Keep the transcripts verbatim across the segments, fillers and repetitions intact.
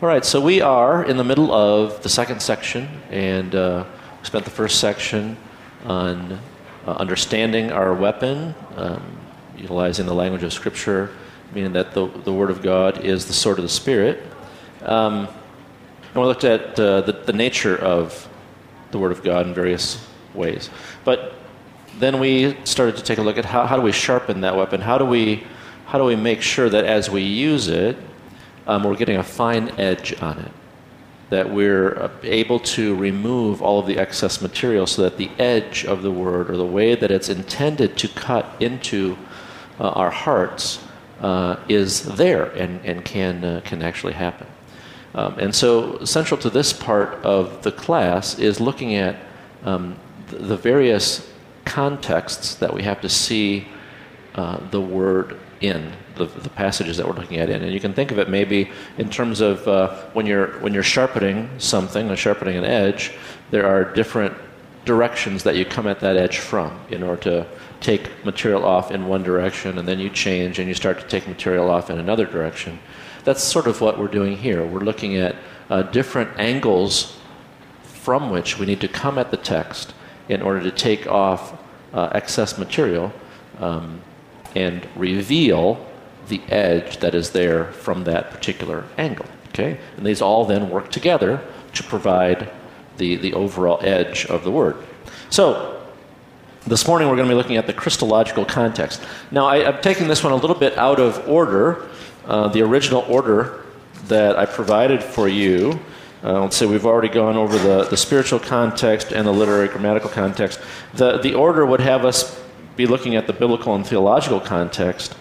All right, so we are in the middle of the second section, and uh, we spent the first section on uh, understanding our weapon, um, utilizing the language of Scripture, meaning that the, the Word of God is the sword of the Spirit. Um, and we looked at uh, the, the nature of the Word of God in various ways. But then we started to take a look at how, how do we sharpen that weapon? How do we, how do we make sure that as we use it, Um, we're getting a fine edge on it, that we're uh, able to remove all of the excess material so that the edge of the word, or the way that it's intended to cut into uh, our hearts, uh, is there and, and can, uh, can actually happen. Um, and so central to this part of the class is looking at um, the, the various contexts that we have to see uh, the word in. The, the passages that we're looking at in. And you can think of it maybe in terms of uh, when you're when you're sharpening something, or sharpening an edge, there are different directions that you come at that edge from in order to take material off in one direction, and then you change and you start to take material off in another direction. That's sort of what we're doing here. We're looking at uh, different angles from which we need to come at the text in order to take off uh, excess material um, and reveal the edge that is there from that particular angle. Okay? And these all then work together to provide the, the overall edge of the word. So, this morning we're going to be looking at the Christological context. Now, I, I'm taking this one a little bit out of order. Uh, the original order that I provided for you, uh, let's say we've already gone over the, the spiritual context and the literary grammatical context. The, the order would have us be looking at the biblical and theological context,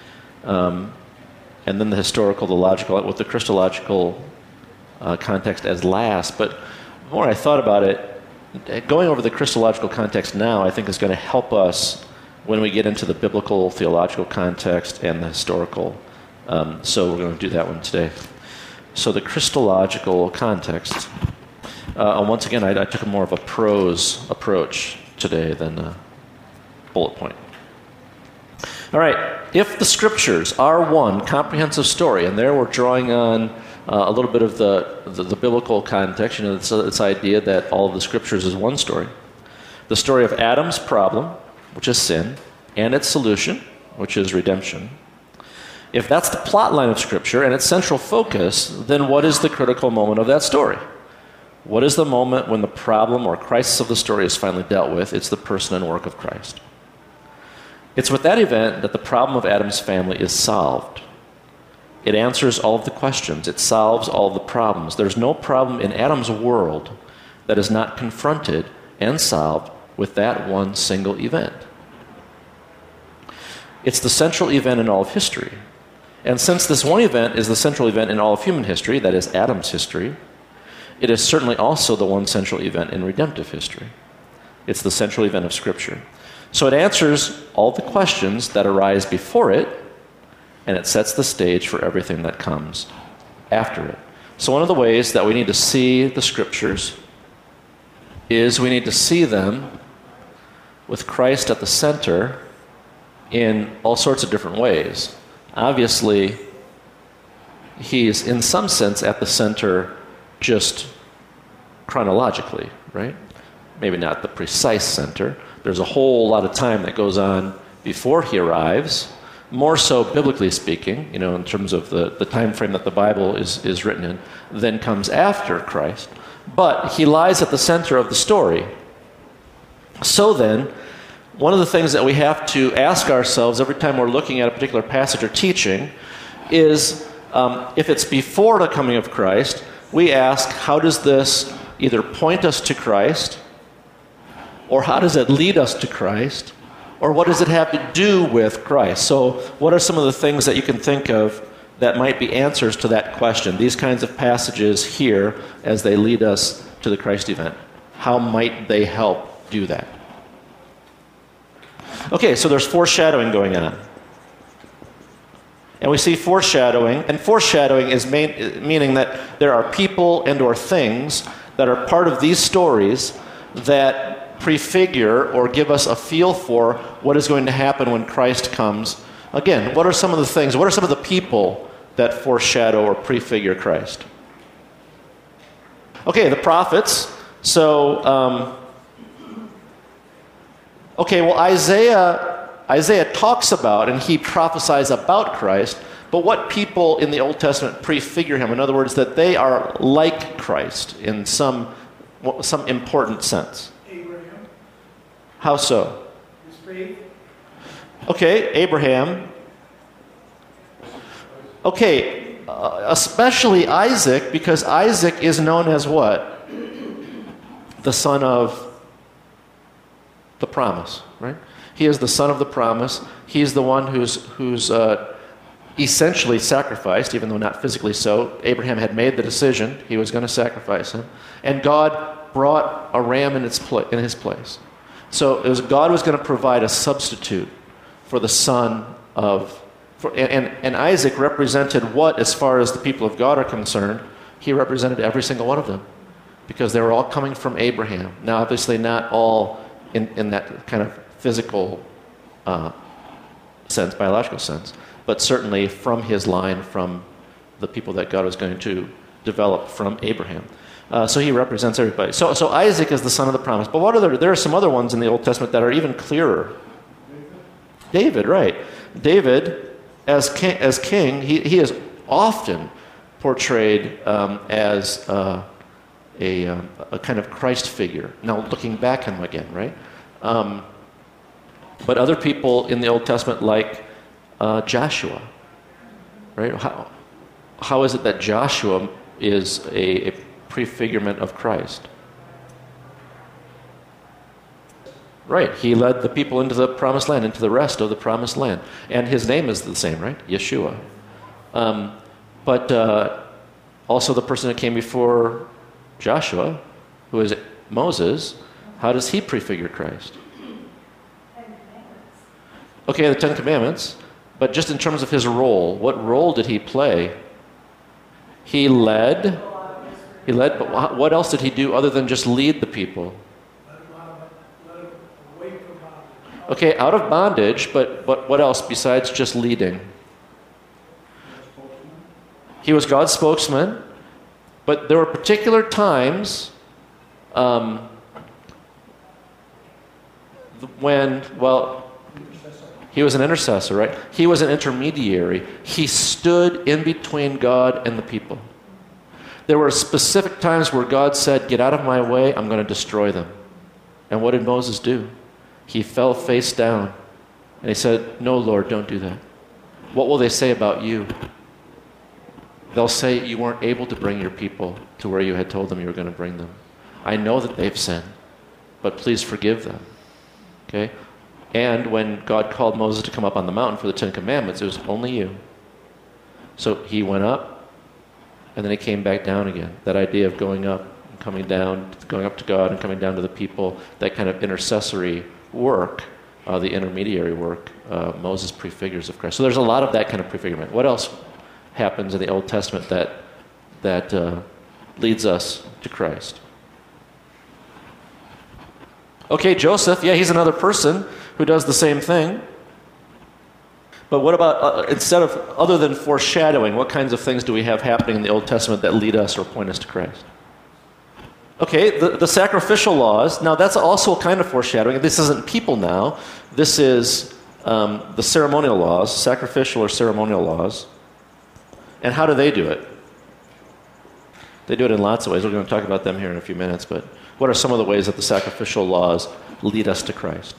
Um, and then the historical, the logical, with the Christological uh, context as last. But the more I thought about it, going over the Christological context now, I think is going to help us when we get into the biblical, theological context and the historical. Um, so we're going to do that one today. So the Christological context. Uh, and once again, I, I took a more of a prose approach today than a bullet point. All right, if the Scriptures are one comprehensive story, and there we're drawing on uh, a little bit of the, the, the biblical context, you know, this, this idea that all of the Scriptures is one story. The story of Adam's problem, which is sin, and its solution, which is redemption. If that's the plot line of Scripture and its central focus, then what is the critical moment of that story? What is the moment when the problem or crisis of the story is finally dealt with? It's the person and work of Christ. It's with that event that the problem of Adam's family is solved. It answers all of the questions. It solves all of the problems. There's no problem in Adam's world that is not confronted and solved with that one single event. It's the central event in all of history. And since this one event is the central event in all of human history, that is Adam's history, it is certainly also the one central event in redemptive history. It's the central event of Scripture. So it answers all the questions that arise before it, and it sets the stage for everything that comes after it. So one of the ways that we need to see the Scriptures is we need to see them with Christ at the center in all sorts of different ways. Obviously, he's in some sense at the center just chronologically, right? Maybe not the precise center. There's a whole lot of time that goes on before he arrives, more so biblically speaking, you know, in terms of the, the time frame that the Bible is, is written in, then comes after Christ. But he lies at the center of the story. So then, one of the things that we have to ask ourselves every time we're looking at a particular passage or teaching is, um, if it's before the coming of Christ, we ask, how does this either point us to Christ, or how does it lead us to Christ? Or what does it have to do with Christ? So what are some of the things that you can think of that might be answers to that question? These kinds of passages here as they lead us to the Christ event. How might they help do that? Okay, so there's foreshadowing going on. And we see foreshadowing, and foreshadowing is main, meaning that there are people and or things that are part of these stories that prefigure or give us a feel for what is going to happen when Christ comes. Again, what are some of the things, what are some of the people that foreshadow or prefigure Christ? Okay, the prophets. So, um, okay, well, Isaiah, Isaiah talks about and he prophesies about Christ, but what people in the Old Testament prefigure him? In other words, that they are like Christ in some, some important sense. Abraham. How so? His faith. Okay, Abraham. Okay, uh, especially Isaac, because Isaac is known as what? The son of the promise, right? He is the son of the promise. He's the one who's who's uh, essentially sacrificed, even though not physically so. Abraham had made the decision; he was going to sacrifice him, and God brought a ram in its pla- in his place. So it was God was going to provide a substitute for the son of, for, and, and Isaac represented what, as far as the people of God are concerned, he represented every single one of them, because they were all coming from Abraham. Now, obviously, not all in, in that kind of physical uh, sense, biological sense, but certainly from his line, from the people that God was going to develop from Abraham. Uh, so he represents everybody. So, so Isaac is the son of the promise. But what are there? There are some other ones in the Old Testament that are even clearer. David, right. David, as king, as king he, he is often portrayed um, as uh, a, um, a kind of Christ figure. Now, looking back on him again, right? Um, but other people in the Old Testament, like uh, Joshua, right? How, how is it that Joshua is a, a prefigurement of Christ? Right, he led the people into the promised land, into the rest of the promised land. And his name is the same, right? Yeshua. Um, but uh, also the person that came before Joshua, who is Moses, how does he prefigure Christ? Okay, the Ten Commandments. But just in terms of his role, what role did he play? He led. He led, but what else did he do other than just lead the people? Okay, out of bondage, but, but what else besides just leading? He was God's spokesman, but there were particular times um, when, well, he was an intercessor, right? He was an intermediary. He stood in between God and the people. There were specific times where God said, "Get out of my way, I'm going to destroy them." And what did Moses do? He fell face down, and he said, "No, Lord, don't do that. What will they say about you? They'll say you weren't able to bring your people to where you had told them you were going to bring them. I know that they've sinned, but please forgive them." Okay? And when God called Moses to come up on the mountain for the Ten Commandments, it was only you. So he went up, and then he came back down again. That idea of going up and coming down, going up to God and coming down to the people, that kind of intercessory work, uh, the intermediary work, uh, Moses prefigures of Christ. So there's a lot of that kind of prefigurement. What else happens in the Old Testament that that uh, leads us to Christ? Okay, Joseph, yeah, he's another person who does the same thing. But what about, uh, instead of, other than foreshadowing, what kinds of things do we have happening in the Old Testament that lead us or point us to Christ? Okay, the, the sacrificial laws. Now, that's also kind of foreshadowing. This isn't people now. This is um, the ceremonial laws, sacrificial or ceremonial laws. And how do they do it? They do it in lots of ways. We're going to talk about them here in a few minutes. But what are some of the ways that the sacrificial laws lead us to Christ?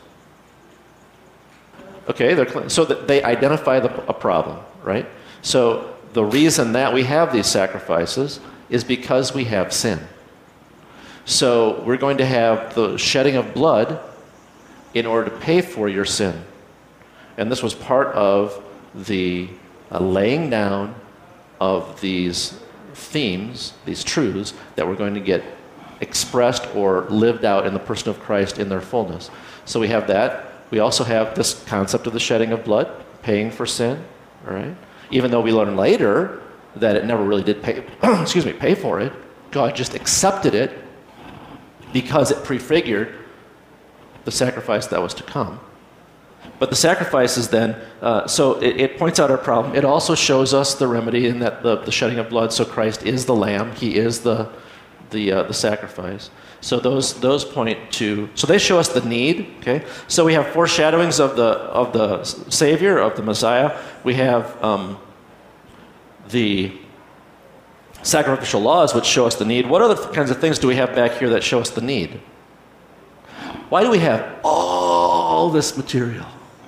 Okay, they're, so that they identify the, a problem, right? So the reason that we have these sacrifices is because we have sin. So we're going to have the shedding of blood in order to pay for your sin. And this was part of the uh, laying down of these themes, these truths, that were going to get expressed or lived out in the person of Christ in their fullness. So we have that. We also have this concept of the shedding of blood, paying for sin, all right? Even though we learn later that it never really did pay, excuse me, pay for it. God just accepted it because it prefigured the sacrifice that was to come. But the sacrifices then, uh, so it, it points out our problem. It also shows us the remedy in that the, the shedding of blood, so Christ is the lamb. He is the, the uh, the sacrifice. So those those point to. So they show us the need. Okay. So we have foreshadowings of the of the Savior, of the Messiah. We have um, the sacrificial laws, which show us the need. What other kinds of things do we have back here that show us the need? Why do we have all this material?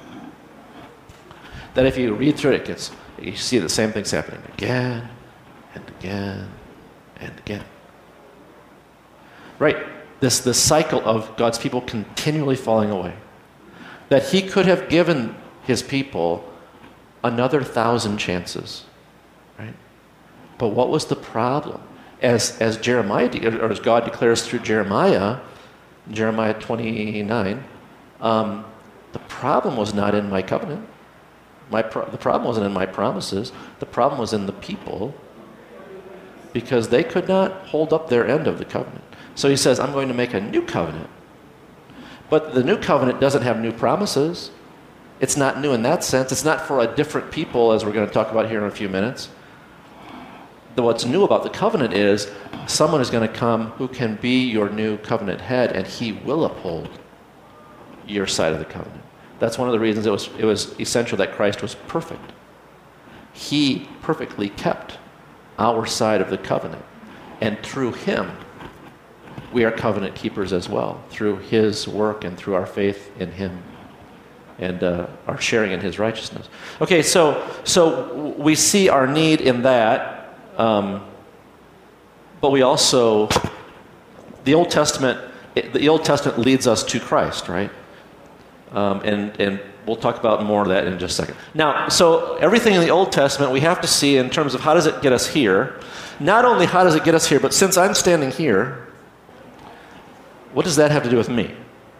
That if you read through it, it gets, you see the same things happening again and again and again. Right? This, this cycle of God's people continually falling away. That he could have given his people another thousand chances. Right? But what was the problem? As, as Jeremiah, de- or as God declares through Jeremiah, Jeremiah twenty-nine, um, the problem was not in my covenant. My pro- the problem wasn't in my promises. The problem was in the people, because they could not hold up their end of the covenant. So he says, I'm going to make a new covenant. But the new covenant doesn't have new promises. It's not new in that sense. It's not for a different people, as we're going to talk about here in a few minutes. What's new about the covenant is someone is going to come who can be your new covenant head, and he will uphold your side of the covenant. That's one of the reasons it was, it was essential that Christ was perfect. He perfectly kept our side of the covenant. And through him, we are covenant keepers as well, through his work and through our faith in him and uh, our sharing in his righteousness. Okay, so so we see our need in that. Um, but we also, the Old Testament, the Old Testament leads us to Christ, right? Um, and and we'll talk about more of that in just a second. Now, so everything in the Old Testament we have to see in terms of how does it get us here. Not only how does it get us here, but since I'm standing here, what does that have to do with me?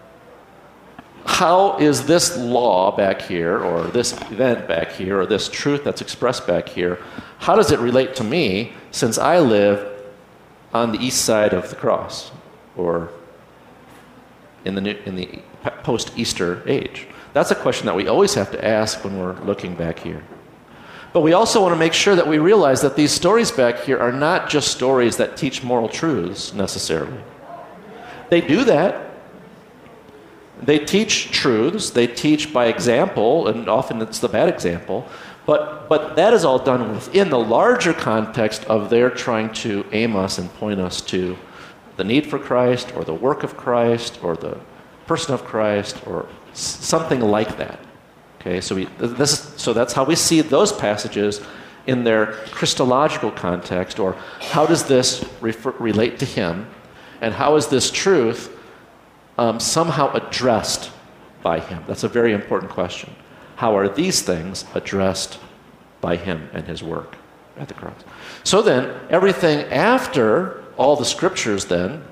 How is this law back here, or this event back here, or this truth that's expressed back here, how does it relate to me since I live on the east side of the cross, or in the, new, in the post-Easter age? That's a question that we always have to ask when we're looking back here. But we also want to make sure that we realize that these stories back here are not just stories that teach moral truths necessarily. They do that. They teach truths, they teach by example, and often it's the bad example, but, but that is all done within the larger context of their trying to aim us and point us to the need for Christ, or the work of Christ, or the person of Christ, or something like that. Okay, so we, this is, so that's how we see those passages in their Christological context, or how does this refer, relate to him, and how is this truth Um, somehow addressed by him? That's a very important question. How are these things addressed by him and his work at the cross? So then, everything after all the scriptures then,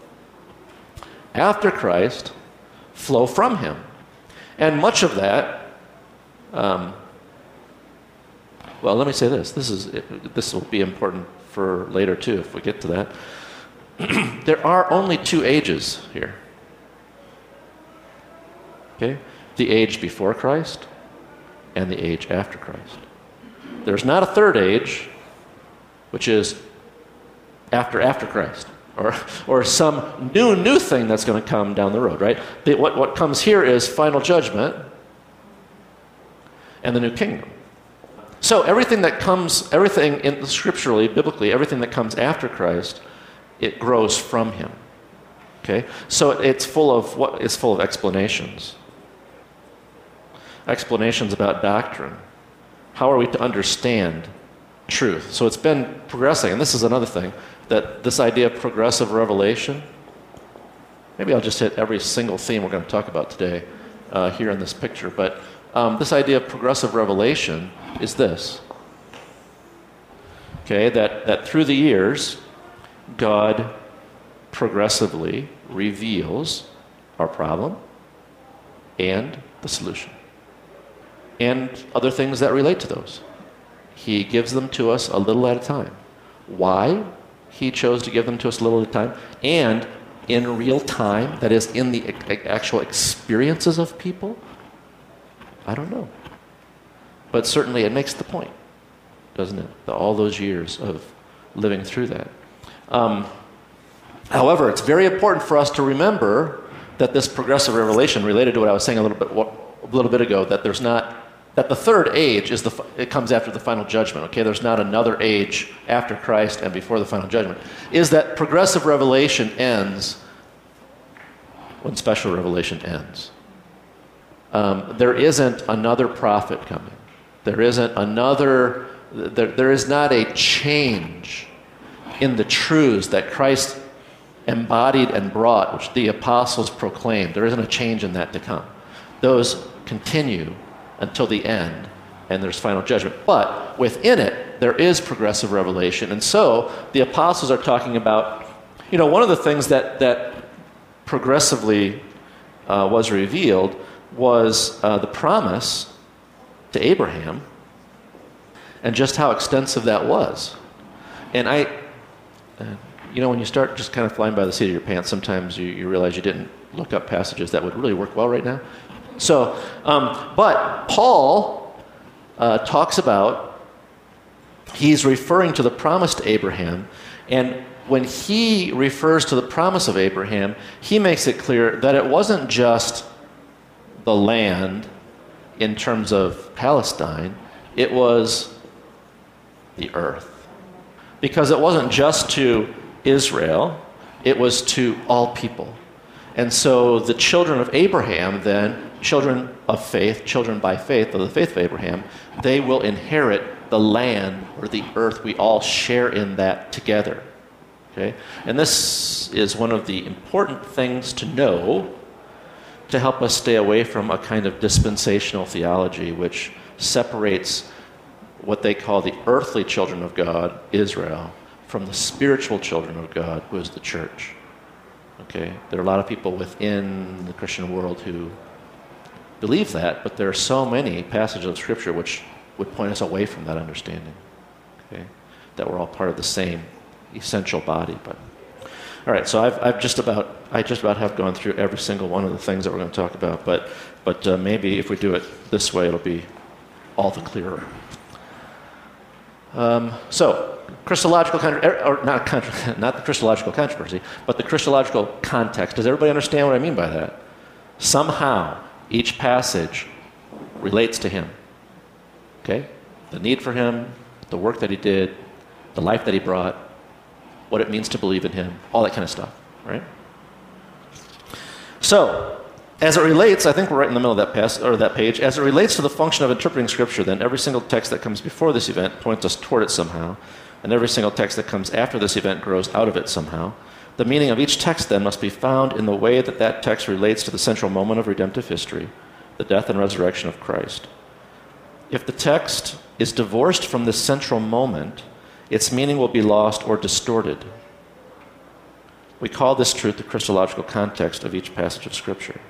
after Christ, flow from him. And much of that, um, well, let me say this. This is this will be important for later too, if we get to that. There are only two ages here. Okay? The age before Christ and the age after Christ. There's not a third age, which is after after Christ, or or some new new thing that's going to come down the road, right? The, what what comes here is final judgment and the new kingdom. So everything that comes, everything in scripturally, biblically, everything that comes after Christ, it grows from him. Okay? So it's full of what is full of explanations. Explanations about doctrine. How are we to understand truth? So it's been progressing, and this is another thing, that this idea of progressive revelation, maybe I'll just hit every single theme we're going to talk about today uh, here in this picture, but um, this idea of progressive revelation is this. Okay, that, that through the years, God progressively reveals our problem and the solution, and other things that relate to those. He gives them to us a little at a time. Why he chose to give them to us a little at a time, and in real time, that is, in the actual experiences of people, I don't know. But certainly it makes the point, doesn't it? All those years of living through that. Um, However, it's very important for us to remember that this progressive revelation, related to what I was saying a little bit, a little bit ago, that there's not, that the third age is the, it comes after the final judgment. Okay, there's not another age after Christ and before the final judgment. Is that progressive revelation ends when special revelation ends. Um, there isn't another prophet coming. There isn't another. There, there is not a change in the truths that Christ embodied and brought, which the apostles proclaimed. There isn't a change in that to come. Those continue until the end, and there's final judgment. But within it, there is progressive revelation. And so the apostles are talking about, you know, one of the things that, that progressively uh, was revealed was uh, the promise to Abraham and just how extensive that was. And I, uh, you know, when you start just kind of flying by the seat of your pants, sometimes you, you realize you didn't look up passages that would really work well right now. So, um, but Paul uh, talks about, he's referring to the promise to Abraham, and when he refers to the promise of Abraham, he makes it clear that it wasn't just the land in terms of Palestine, it was the earth. Because it wasn't just to Israel, it was to all people. And so the children of Abraham then, children of faith, children by faith, of the faith of Abraham, they will inherit the land or the earth. We all share in that together. Okay? And this is one of the important things to know to help us stay away from a kind of dispensational theology which separates what they call the earthly children of God, Israel, from the spiritual children of God, who is the church. Okay? There are a lot of people within the Christian world who believe that, but there are so many passages of Scripture which would point us away from that understanding. Okay? That we're all part of the same essential body. But all right, so I've, I've just about I just about have gone through every single one of the things that we're going to talk about. But but uh, maybe if we do it this way, it'll be all the clearer. Um, so Christological or not contra- not the Christological controversy, but the Christological context. Does everybody understand what I mean by that? Somehow each passage relates to him. Okay, the need for him, the work that he did, the life that he brought, what it means to believe in him, all that kind of stuff, right? So, as it relates, I think we're right in the middle of that pass, or that page, as it relates to the function of interpreting Scripture, then every single text that comes before this event points us toward it somehow, and every single text that comes after this event grows out of it somehow. The meaning of each text, then, must be found in the way that that text relates to the central moment of redemptive history, the death and resurrection of Christ. If the text is divorced from this central moment, its meaning will be lost or distorted. We call this truth the Christological context of each passage of Scripture.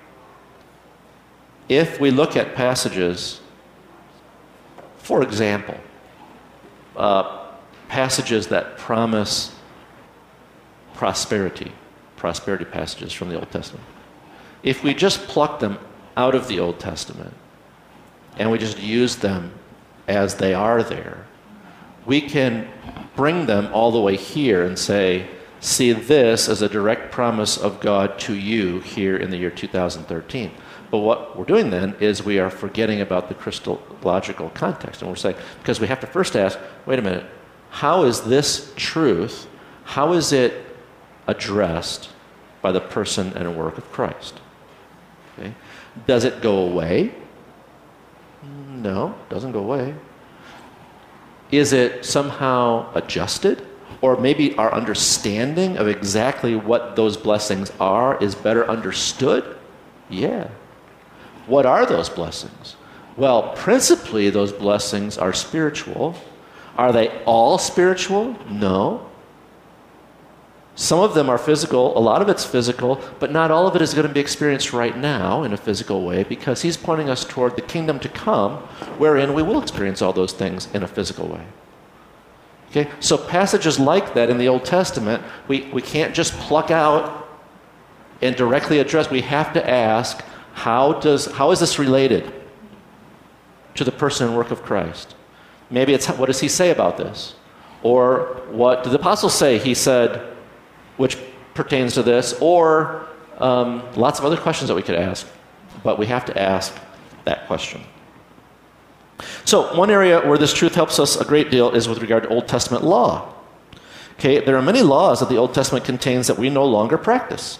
If we look at passages, for example, uh, passages that promise prosperity, prosperity passages from the Old Testament, if we just pluck them out of the Old Testament and we just use them as they are there, we can bring them all the way here and say, see this as a direct promise of God to you here in the year two thousand thirteen. But what we're doing then is we are forgetting about the Christological context. And we're saying, because we have to first ask, wait a minute, how is this truth, how is it addressed by the person and work of Christ? Okay? Does it go away? No, it doesn't go away. Is it somehow adjusted? Or maybe our understanding of exactly what those blessings are is better understood? Yeah. What are those blessings? Well, principally those blessings are spiritual. Are they all spiritual? No. Some of them are physical, a lot of it's physical, but not all of it is going to be experienced right now in a physical way, because he's pointing us toward the kingdom to come, wherein we will experience all those things in a physical way. Okay? So passages like that in the Old Testament, we, we can't just pluck out and directly address. We have to ask, how does how is this related to the person and work of Christ? Maybe it's, what does he say about this? Or what did the apostles say? He said, which pertains to this, or um, lots of other questions that we could ask, but we have to ask that question. So one area where this truth helps us a great deal is with regard to Old Testament law. Okay, there are many laws that the Old Testament contains that we no longer practice.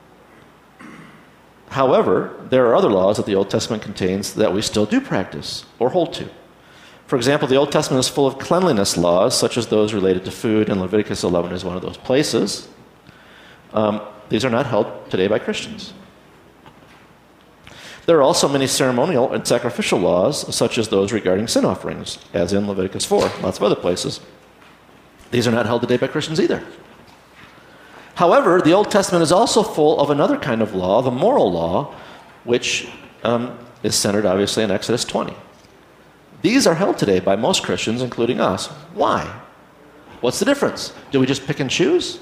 However, there are other laws that the Old Testament contains that we still do practice or hold to. For example, the Old Testament is full of cleanliness laws, such as those related to food, and Leviticus eleven is one of those places. Um, these are not held today by Christians. There are also many ceremonial and sacrificial laws, such as those regarding sin offerings, as in Leviticus four, lots of other places. These are not held today by Christians either. However, the Old Testament is also full of another kind of law, the moral law, which um, is centered, obviously, in Exodus twenty. These are held today by most Christians, including us. Why? What's the difference? Do we just pick and choose?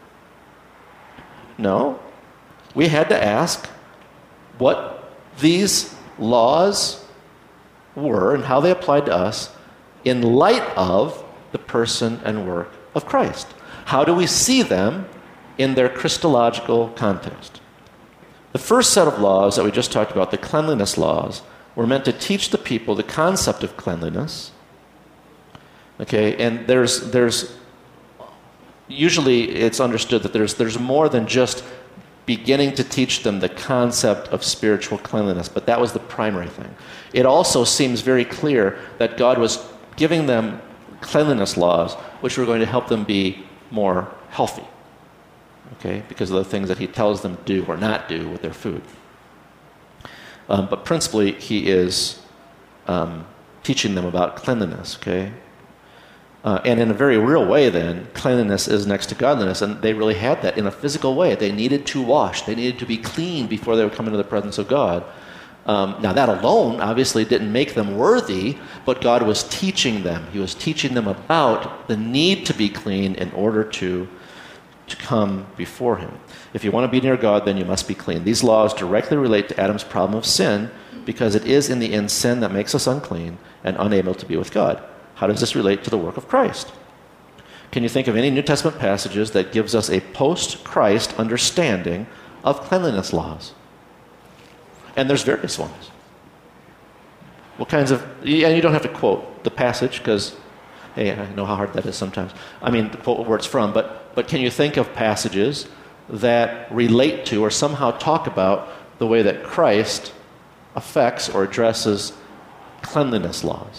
No. We had to ask what these laws were and how they applied to us in light of the person and work of Christ. How do we see them in their Christological context? The first set of laws that we just talked about, the cleanliness laws, were meant to teach the people the concept of cleanliness. Okay, and there's there's usually it's understood that there's there's more than just beginning to teach them the concept of spiritual cleanliness, but that was the primary thing. It also seems very clear that God was giving them cleanliness laws which were going to help them be more healthy. Okay, because of the things that he tells them to do or not do with their food. Um, but principally, he is um, teaching them about cleanliness, okay? Uh, and in a very real way, then, cleanliness is next to godliness, and they really had that in a physical way. They needed to wash. They needed to be clean before they would come into the presence of God. Um, now, that alone, obviously, didn't make them worthy, but God was teaching them. He was teaching them about the need to be clean in order to to come before him. If you want to be near God, then you must be clean. These laws directly relate to Adam's problem of sin, because it is in the end sin that makes us unclean and unable to be with God. How does this relate to the work of Christ? Can you think of any New Testament passages that gives us a post-Christ understanding of cleanliness laws? And there's various ones. What kinds of, and you don't have to quote the passage, because hey, I know how hard that is sometimes. I mean, quote where it's from, but but can you think of passages that relate to or somehow talk about the way that Christ affects or addresses cleanliness laws?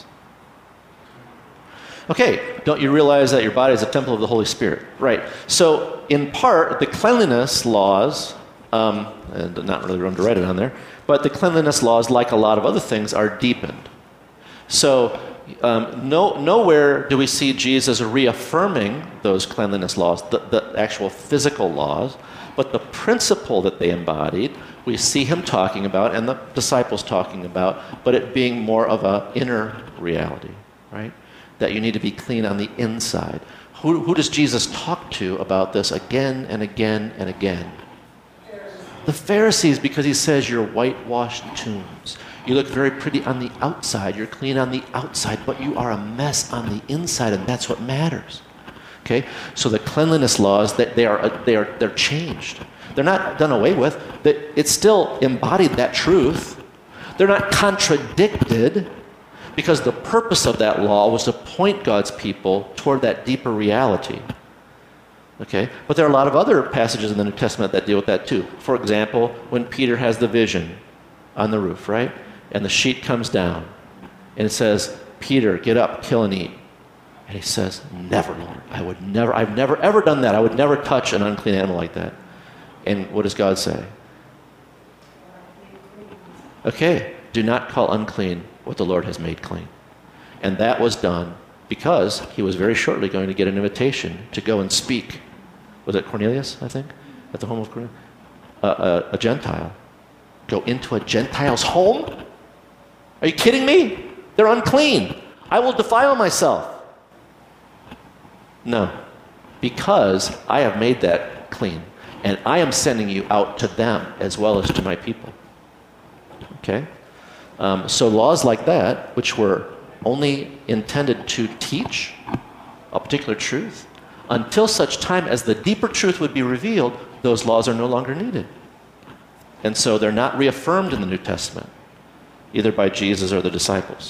Okay, don't you realize that your body is a temple of the Holy Spirit? Right. So, in part, the cleanliness laws, um, and not really room to write it on there, but the cleanliness laws, like a lot of other things, are deepened. So, Um, no, nowhere do we see Jesus reaffirming those cleanliness laws, the, the actual physical laws, but the principle that they embodied, we see him talking about and the disciples talking about, but it being more of an inner reality, right? That you need to be clean on the inside. Who, who does Jesus talk to about this again and again and again? The Pharisees, because he says you're whitewashed tombs. You look very pretty on the outside. You're clean on the outside, but you are a mess on the inside, and that's what matters. Okay? So the cleanliness laws, that they are they are they're changed. They're not done away with. It still embodied that truth. They're not contradicted, because the purpose of that law was to point God's people toward that deeper reality. Okay? But there are a lot of other passages in the New Testament that deal with that too. For example, when Peter has the vision on the roof, right? And the sheet comes down, and it says, Peter, get up, kill and eat. And he says, never, Lord. I would never, I've never, ever done that. I would never touch an unclean animal like that. And what does God say? Okay, do not call unclean what the Lord has made clean. And that was done because he was very shortly going to get an invitation to go and speak. Was it Cornelius, I think? At the home of Cornelius? Uh, a, a Gentile. Go into a Gentile's home? Are you kidding me? They're unclean. I will defile myself. No, because I have made that clean, and I am sending you out to them as well as to my people. Okay? Um, so laws like that, which were only intended to teach a particular truth, until such time as the deeper truth would be revealed, those laws are no longer needed. And so they're not reaffirmed in the New Testament, either by Jesus or the disciples.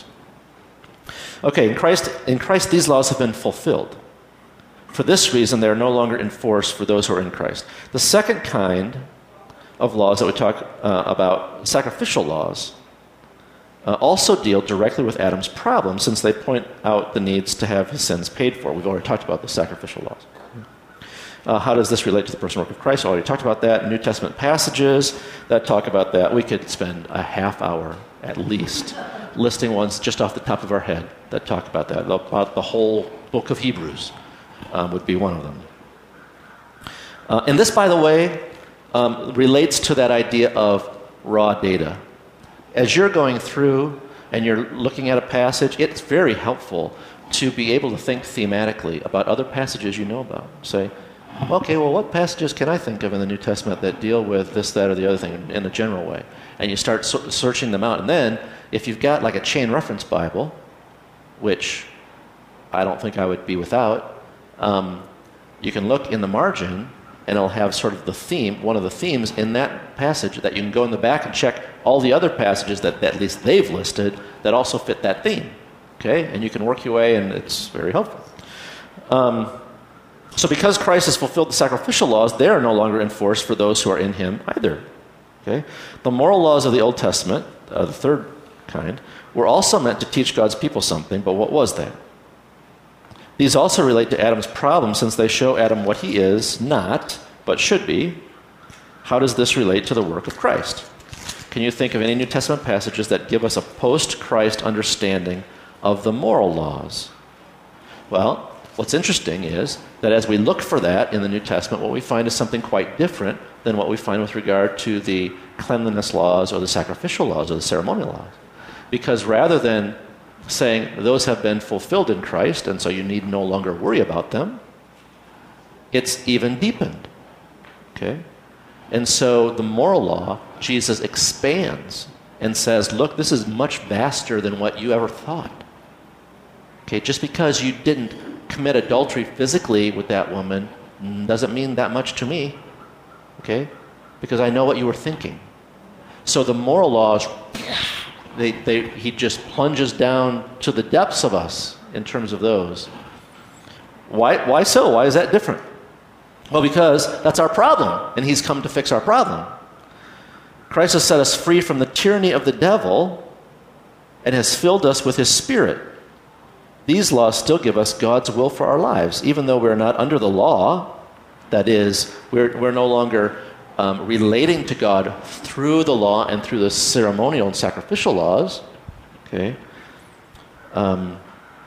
Okay, in Christ, in Christ these laws have been fulfilled. For this reason, they are no longer in force for those who are in Christ. The second kind of laws that we talk uh, about, sacrificial laws, uh, also deal directly with Adam's problem, since they point out the needs to have his sins paid for. We've already talked about the sacrificial laws. Uh, how does this relate to the personal work of Christ? I already talked about that. New Testament passages that talk about that. We could spend a half hour at least listing ones just off the top of our head that talk about that. About the whole book of Hebrews um, would be one of them. Uh, and this, by the way, um, relates to that idea of raw data. As you're going through and you're looking at a passage, it's very helpful to be able to think thematically about other passages you know about. Say, okay, well, what passages can I think of in the New Testament that deal with this, that, or the other thing in a general way? And you start so- searching them out. And then, if you've got like a chain reference Bible, which I don't think I would be without, um, you can look in the margin, and it'll have sort of the theme, one of the themes in that passage that you can go in the back and check all the other passages that, that at least they've listed that also fit that theme. Okay? And you can work your way, and it's very helpful. Um, So because Christ has fulfilled the sacrificial laws, they are no longer in force for those who are in him either. Okay? The moral laws of the Old Testament, uh, the third kind, were also meant to teach God's people something, but what was that? These also relate to Adam's problem, since they show Adam what he is not, but should be. How does this relate to the work of Christ? Can you think of any New Testament passages that give us a post-Christ understanding of the moral laws? Well, what's interesting is that as we look for that in the New Testament, what we find is something quite different than what we find with regard to the cleanliness laws or the sacrificial laws or the ceremonial laws. Because rather than saying those have been fulfilled in Christ and so you need no longer worry about them, it's even deepened. Okay? And so the moral law, Jesus expands and says, look, this is much vaster than what you ever thought. Okay, just because you didn't commit adultery physically with that woman doesn't mean that much to me, okay? Because I know what you were thinking. So the moral laws, they, they, he just plunges down to the depths of us in terms of those. Why, why so? Why is that different? Well, because that's our problem, and he's come to fix our problem. Christ has set us free from the tyranny of the devil and has filled us with his Spirit. These laws still give us God's will for our lives, even though we're not under the law. That is, we're, we're no longer um, relating to God through the law and through the ceremonial and sacrificial laws. Okay. Um,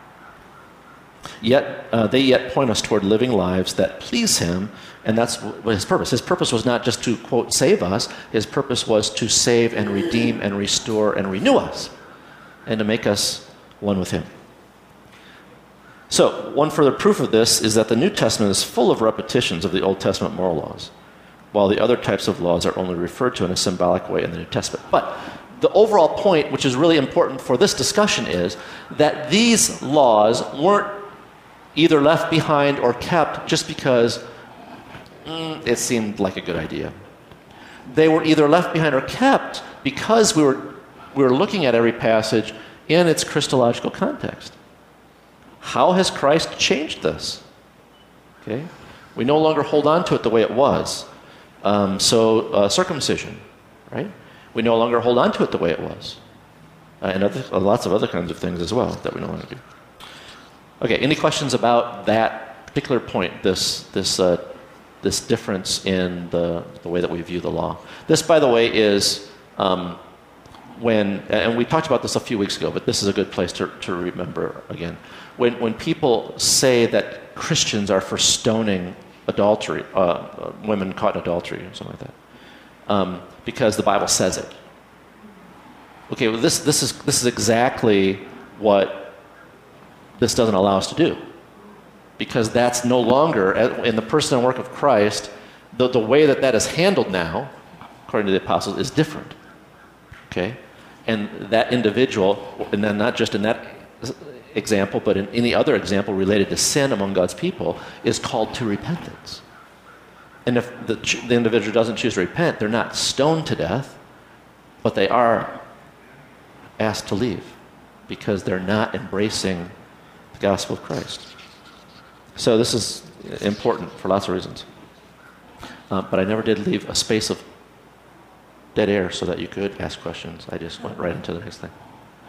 yet uh, they yet point us toward living lives that please him, and that's what his purpose. His purpose was not just to, quote, save us. His purpose was to save and redeem and restore and renew us, and to make us one with him. So, one further proof of this is that the New Testament is full of repetitions of the Old Testament moral laws, while the other types of laws are only referred to in a symbolic way in the New Testament. But the overall point, which is really important for this discussion, is that these laws weren't either left behind or kept just because mm, it seemed like a good idea. They were either left behind or kept because we were, we were looking at every passage in its Christological context. How has Christ changed this? Okay, we no longer hold on to it the way it was. Um, so uh, circumcision, right? We no longer hold on to it the way it was, uh, and other, uh, lots of other kinds of things as well that we no longer do. Okay, any questions about that particular point? This this uh, this difference in the the way that we view the law. This, by the way, is um, when, and we talked about this a few weeks ago, but this is a good place to to remember again. When, when people say that Christians are for stoning adultery, uh, uh, women caught in adultery or something like that, um, because the Bible says it. Okay, well, this, this, is, this is exactly what this doesn't allow us to do. Because that's no longer, in the person and work of Christ, the, the way that that is handled now, according to the apostles, is different. Okay? And that individual, and then not just in that example, but in any other example related to sin among God's people, is called to repentance. And if the, the individual doesn't choose to repent, they're not stoned to death, but they are asked to leave because they're not embracing the gospel of Christ. So this is important for lots of reasons. Uh, but I never did leave a space of dead air so that you could ask questions. I just went right into the next thing.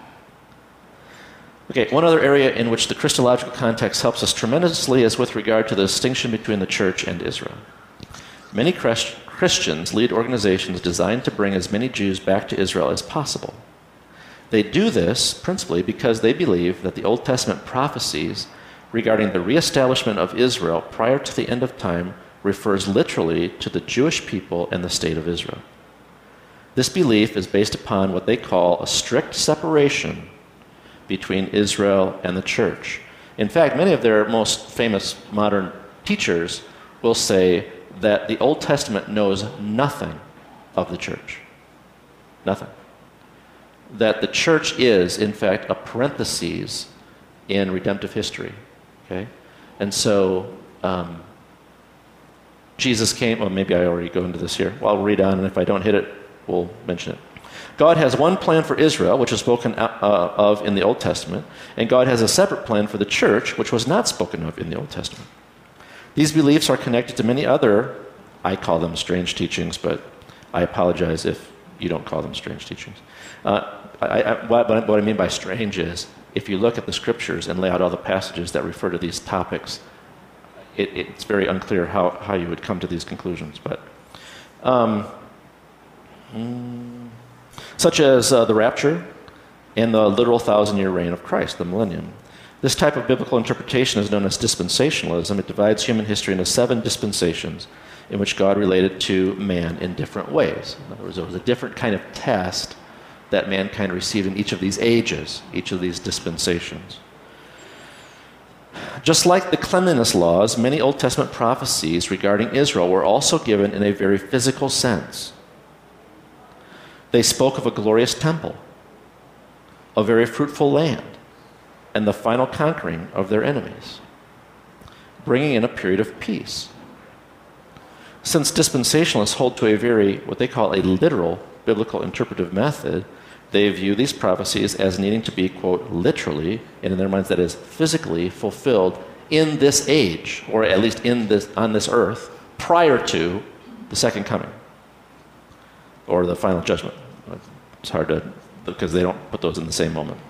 Okay, one other area in which the Christological context helps us tremendously is with regard to the distinction between the church and Israel. Many Christ- Christians lead organizations designed to bring as many Jews back to Israel as possible. They do this principally because they believe that the Old Testament prophecies regarding the reestablishment of Israel prior to the end of time refers literally to the Jewish people and the state of Israel. This belief is based upon what they call a strict separation between Israel and the church. In fact, many of their most famous modern teachers will say that the Old Testament knows nothing of the church. Nothing. That the church is, in fact, a parenthesis in redemptive history. Okay? And so, um, Jesus came, well, maybe I already go into this here. Well, I'll read on, and if I don't hit it, we'll mention it. God has one plan for Israel, which is spoken uh, of in the Old Testament, and God has a separate plan for the church, which was not spoken of in the Old Testament. These beliefs are connected to many other, I call them strange teachings, but I apologize if you don't call them strange teachings. Uh, I, I, what, what I mean by strange is, if you look at the scriptures and lay out all the passages that refer to these topics, it, it's very unclear how, how you would come to these conclusions. But, um, mm, such as uh, the rapture and the literal thousand-year reign of Christ, the millennium. This type of biblical interpretation is known as dispensationalism. It divides human history into seven dispensations in which God related to man in different ways. In other words, there was a different kind of test that mankind received in each of these ages, each of these dispensations. Just like the cleanliness laws, many Old Testament prophecies regarding Israel were also given in a very physical sense. They spoke of a glorious temple, a very fruitful land, and the final conquering of their enemies, bringing in a period of peace. Since dispensationalists hold to a very, what they call a literal biblical interpretive method, they view these prophecies as needing to be, quote, literally, and in their minds that is physically fulfilled in this age, or at least in this, on this earth, prior to the second coming, or the final judgment. It's hard to, because they don't put those in the same moment.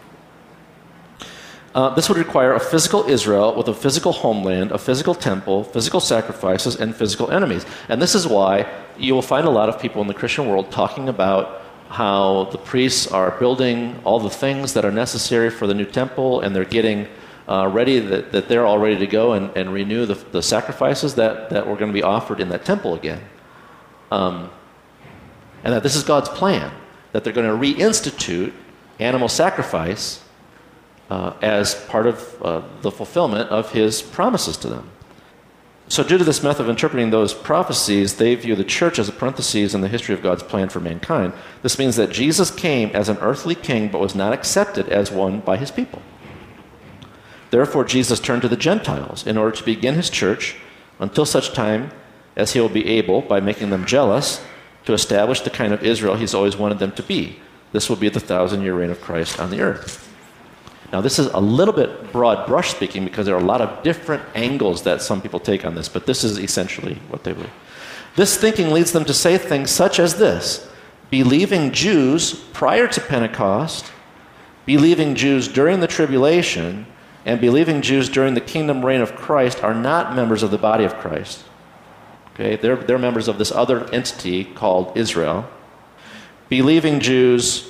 Uh, this would require a physical Israel with a physical homeland, a physical temple, physical sacrifices, and physical enemies. And this is why you will find a lot of people in the Christian world talking about how the priests are building all the things that are necessary for the new temple, and they're getting uh, ready, that, that they're all ready to go and, and renew the, the sacrifices that, that were going to be offered in that temple again. Um, and that this is God's plan, that they're going to reinstitute animal sacrifice uh, as part of uh, the fulfillment of his promises to them. So due to this method of interpreting those prophecies, they view the church as a parenthesis in the history of God's plan for mankind. This means that Jesus came as an earthly king but was not accepted as one by his people. Therefore, Jesus turned to the Gentiles in order to begin his church until such time as he will be able, by making them jealous, to establish the kind of Israel he's always wanted them to be. This will be the thousand-year reign of Christ on the earth. Now, this is a little bit broad brush speaking because there are a lot of different angles that some people take on this, but this is essentially what they believe. This thinking leads them to say things such as this: believing Jews prior to Pentecost, believing Jews during the tribulation, and believing Jews during the kingdom reign of Christ are not members of the body of Christ. Okay, they're, they're members of this other entity called Israel. Believing Jews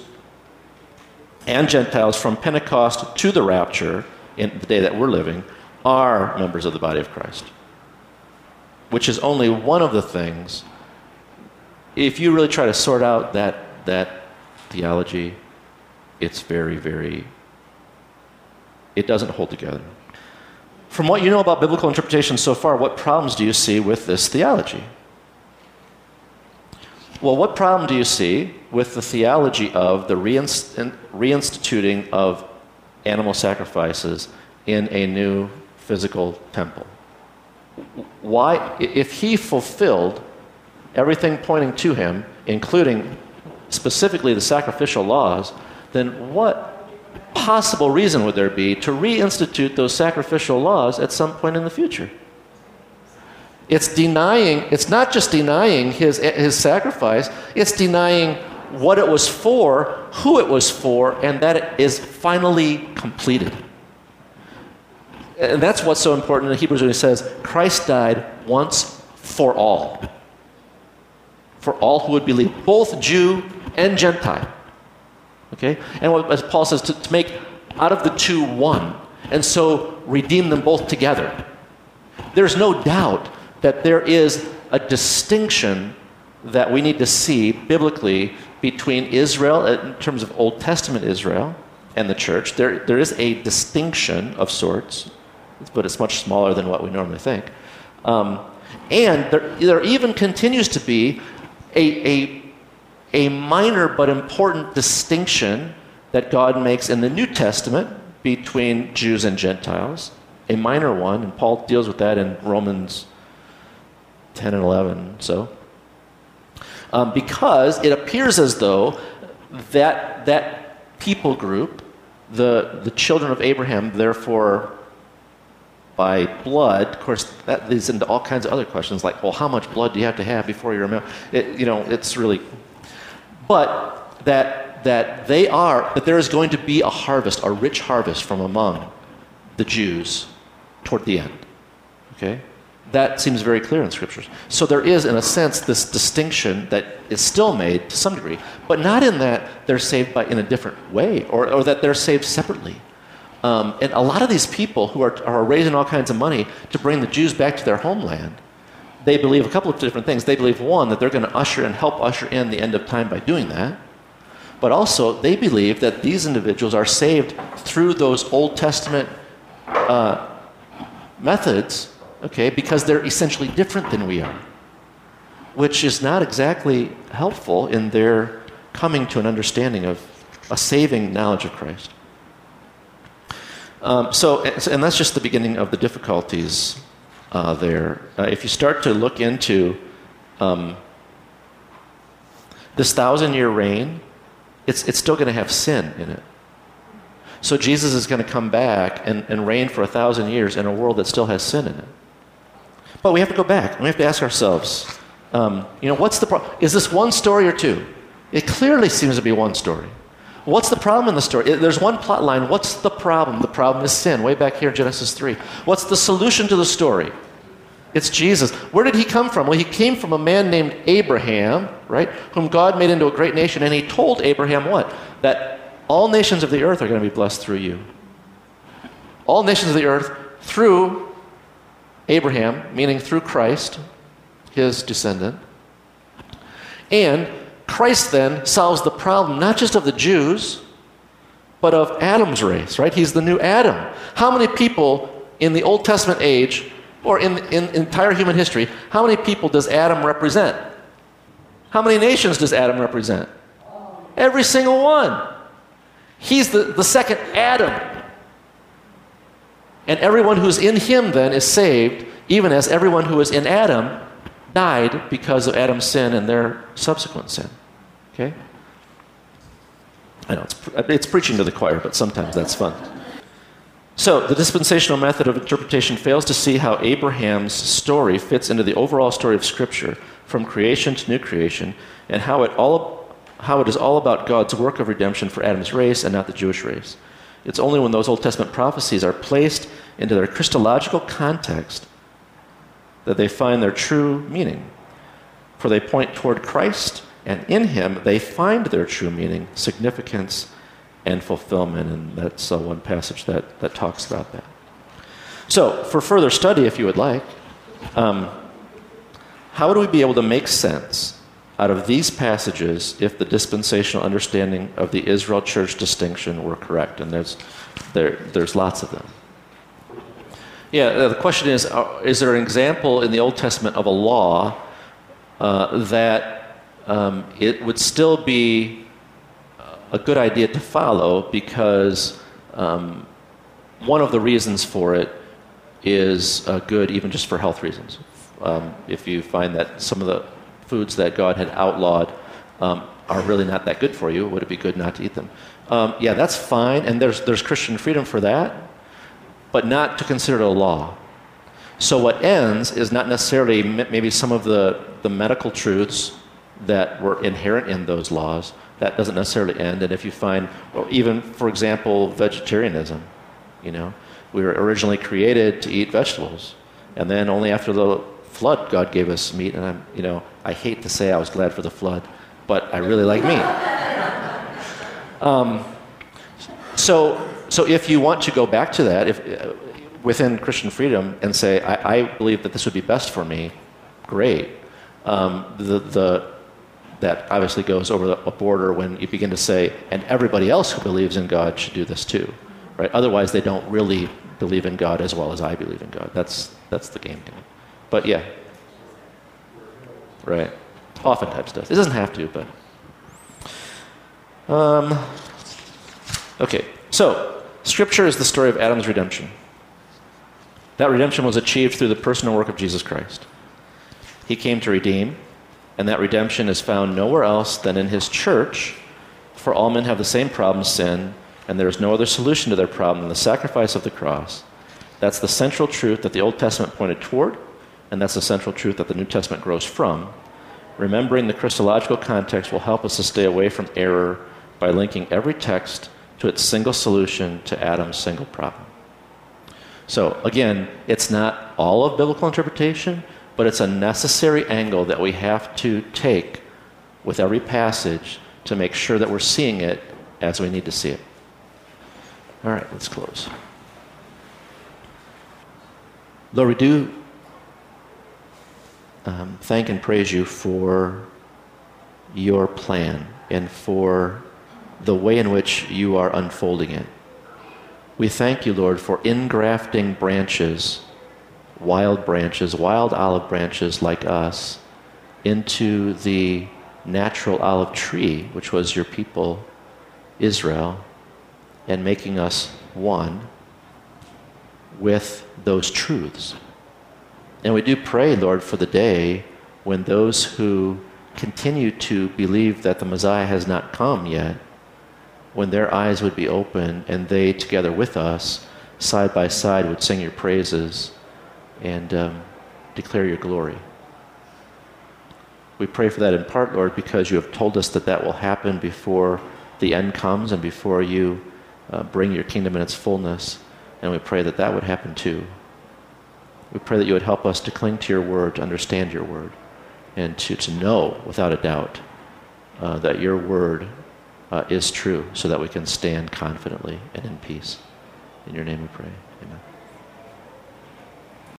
and Gentiles from Pentecost to the rapture, in the day that we're living, are members of the body of Christ. Which is only one of the things. If you really try to sort out that, that theology, it's very, very, it doesn't hold together. From what you know about biblical interpretation so far, what problems do you see with this theology? Well, what problem do you see with the theology of the reinst- reinstituting of animal sacrifices in a new physical temple? why, if he fulfilled everything pointing to him, including specifically the sacrificial laws, then what possible reason would there be to reinstitute those sacrificial laws at some point in the future? It's denying, it's not just denying his, his sacrifice, it's denying what it was for, who it was for, and that it is finally completed. And that's what's so important in Hebrews when he says, Christ died once for all. For all who would believe, both Jew and Gentile. Okay? And what, as Paul says, to, to make out of the two one, and so redeem them both together. There's no doubt that there is a distinction that we need to see biblically between Israel, in terms of Old Testament Israel, and the church. There, there is a distinction of sorts, but it's much smaller than what we normally think. Um, and there, there even continues to be a, a, a minor but important distinction that God makes in the New Testament between Jews and Gentiles, a minor one, and Paul deals with that in Romans ten and eleven, so. Um, because it appears as though that, that people group, the, the children of Abraham, therefore, by blood, of course, that leads into all kinds of other questions, like, well, how much blood do you have to have before you're a male? It, you know, it's really... But that, that they are, that there is going to be a harvest, a rich harvest from among the Jews toward the end, okay? That seems very clear in Scriptures. So there is, in a sense, this distinction that is still made to some degree, but not in that they're saved by in a different way, or, or that they're saved separately. Um, and a lot of these people who are, are raising all kinds of money to bring the Jews back to their homeland, they believe a couple of different things. They believe, one, that they're going to usher and help usher in the end of time by doing that. But also, they believe that these individuals are saved through those Old Testament uh, methods, okay, because they're essentially different than we are, which is not exactly helpful in their coming to an understanding of a saving knowledge of Christ. Um, so, and that's just the beginning of the difficulties uh, there. Uh, if you start to look into um, this thousand-year reign, it's, it's still going to have sin in it. So Jesus is going to come back and, and reign for a thousand years in a world that still has sin in it. But we have to go back, and we have to ask ourselves, um, you know, what's the problem? Is this one story or two? It clearly seems to be one story. What's the problem in the story? There's one plot line. What's the problem? The problem is sin, way back here in Genesis three. What's the solution to the story? It's Jesus. Where did he come from? Well, he came from a man named Abraham, right, whom God made into a great nation, and he told Abraham what? That all nations of the earth are going to be blessed through you. All nations of the earth through Abraham, meaning through Christ, his descendant. And Christ then solves the problem not just of the Jews, but of Adam's race, right? He's the new Adam. How many people in the Old Testament age, or in, in entire human history, how many people does Adam represent? How many nations does Adam represent? Every single one. He's the, the second Adam. And everyone who's in him then is saved, even as everyone who was in Adam died because of Adam's sin and their subsequent sin. Okay? I know, it's, it's preaching to the choir, but sometimes that's fun. So, the dispensational method of interpretation fails to see how Abraham's story fits into the overall story of Scripture, from creation to new creation, and how it, all, how it is all about God's work of redemption for Adam's race and not the Jewish race. It's only when those Old Testament prophecies are placed into their Christological context that they find their true meaning. For they point toward Christ, and in him they find their true meaning, significance, and fulfillment. And that's uh, one passage that, that talks about that. So, for further study, if you would like, um, how would we be able to make sense out of these passages if the dispensational understanding of the Israel church distinction were correct? And there's, there, there's lots of them. Yeah, the question is, uh, is there an example in the Old Testament of a law uh, that um, it would still be a good idea to follow because um, one of the reasons for it is uh, good even just for health reasons. Um, if you find that some of the foods that God had outlawed um, are really not that good for you, would it be good not to eat them? Um, yeah, that's fine, and there's there's Christian freedom for that, but not to consider it a law. So what ends is not necessarily maybe some of the, the medical truths that were inherent in those laws. That doesn't necessarily end. And if you find, or even, for example, vegetarianism, you know, we were originally created to eat vegetables. And then only after the flood, God gave us meat. And I'm, you know, I hate to say I was glad for the flood, but I really like meat. Um, so, so if you want to go back to that, if uh, within Christian freedom, and say, I, I believe that this would be best for me, great. Um, the, the, that obviously goes over the, a border when you begin to say, and everybody else who believes in God should do this too, right? Otherwise, they don't really believe in God as well as I believe in God. That's that's the game game. But yeah, right. Oftentimes does. It doesn't have to, but. Um, okay, so Scripture is the story of Adam's redemption. That redemption was achieved through the personal work of Jesus Christ. He came to redeem, and that redemption is found nowhere else than in his church, for all men have the same problem, sin, and there is no other solution to their problem than the sacrifice of the cross. That's the central truth that the Old Testament pointed toward, and that's the central truth that the New Testament grows from. Remembering the Christological context will help us to stay away from error by linking every text to its single solution to Adam's single problem. So again, it's not all of biblical interpretation, but it's a necessary angle that we have to take with every passage to make sure that we're seeing it as we need to see it. All right, let's close. Lord, we do um, thank and praise you for your plan and for the way in which you are unfolding it. We thank you, Lord, for ingrafting branches, wild branches, wild olive branches like us, into the natural olive tree, which was your people, Israel, and making us one with those truths. And we do pray, Lord, for the day when those who continue to believe that the Messiah has not come yet, when their eyes would be open and they, together with us, side by side, would sing your praises and um, declare your glory. We pray for that in part, Lord, because you have told us that that will happen before the end comes and before you uh, bring your kingdom in its fullness. And we pray that that would happen too. We pray that you would help us to cling to your word, to understand your word, and to, to know without a doubt uh, that your word uh, is true, so that we can stand confidently and in peace. In your name we pray. Amen.